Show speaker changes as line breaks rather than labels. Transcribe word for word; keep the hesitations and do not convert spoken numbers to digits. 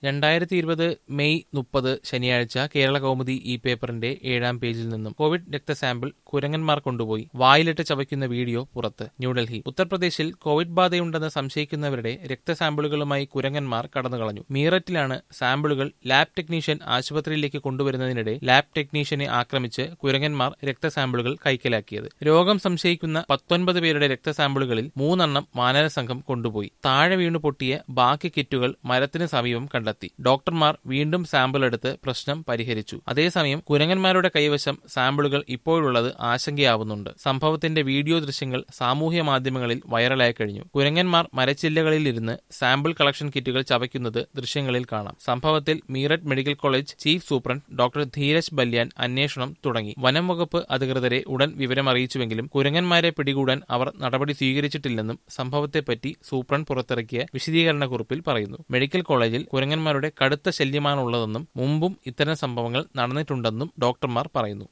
രണ്ടായിരത്തി ഇരുപത് മെയ് മുപ്പത് ശനിയാഴ്ച കേരള കൗമുദി ഈ പേപ്പറിന്റെ ഏഴാം പേജിൽ നിന്നും കോവിഡ് രക്തസാമ്പിൾ കുരങ്ങന്മാർ കൊണ്ടുപോയി വായിലിട്ട് ചവയ്ക്കുന്ന വീഡിയോ പുറത്ത്. ന്യൂഡൽഹി. ഉത്തർപ്രദേശിൽ കോവിഡ് ബാധയുണ്ടെന്ന് സംശയിക്കുന്നവരുടെ രക്തസാമ്പിളുകളുമായി കുരങ്ങന്മാർ കടന്നുകളഞ്ഞു. മീററ്റിലാണ് സാമ്പിളുകൾ ലാബ് ടെക്നീഷ്യൻ ആശുപത്രിയിലേക്ക് കൊണ്ടുവരുന്നതിനിടെ ലാബ് ടെക്നീഷ്യനെ ആക്രമിച്ച് കുരങ്ങന്മാർ രക്തസാമ്പിളുകൾ കൈക്കലാക്കിയത്. രോഗം സംശയിക്കുന്ന പത്തൊൻപത് പേരുടെ രക്തസാമ്പിളുകളിൽ മൂന്നെണ്ണം മാനര സംഘം കൊണ്ടുപോയി. താഴെ വീണു പൊട്ടിയ ബാക്കി കിറ്റുകൾ മരത്തിന് സമീപം കണ്ടെത്തി. ഡോക്ടർമാർ വീണ്ടും സാമ്പിൾ എടുത്ത് പ്രശ്നം പരിഹരിച്ചു. അതേസമയം കുരങ്ങന്മാരുടെ കൈവശം സാമ്പിളുകൾ ഇപ്പോഴുള്ളത് ആശങ്കയാവുന്നുണ്ട്. സംഭവത്തിന്റെ വീഡിയോ ദൃശ്യങ്ങൾ സാമൂഹ്യ മാധ്യമങ്ങളിൽ വൈറലായി കഴിഞ്ഞു. കുരങ്ങന്മാർ മരച്ചില്ലകളിൽ ഇരുന്ന് സാമ്പിൾ കളക്ഷൻ കിറ്റുകൾ ചവയ്ക്കുന്നത് ദൃശ്യങ്ങളിൽ കാണാം. സംഭവത്തിൽ Meerut medical college chief superintendent doctor Dheeraj Balyan അന്വേഷണം തുടങ്ങി. വനം വകുപ്പ് അധികൃതരെ ഉടൻ വിവരമറിയിച്ചുവെങ്കിലും കുരങ്ങന്മാരെ പിടികൂടാൻ അവർ നടപടി സ്വീകരിച്ചിട്ടില്ലെന്നും സംഭവത്തെപ്പറ്റി സൂപ്രണ്ട് പുറത്തിറക്കിയ വിശദീകരണ കുറിപ്പിൽ പറയുന്നു. മെഡിക്കൽ കോളേജിൽ കുരങ്ങന്മാരുടെ കടുത്ത ശല്യമാണുള്ളതെന്നും മുമ്പും ഇത്തരം സംഭവങ്ങൾ നടന്നിട്ടുണ്ടെന്നും ഡോക്ടർമാർ പറയുന്നു.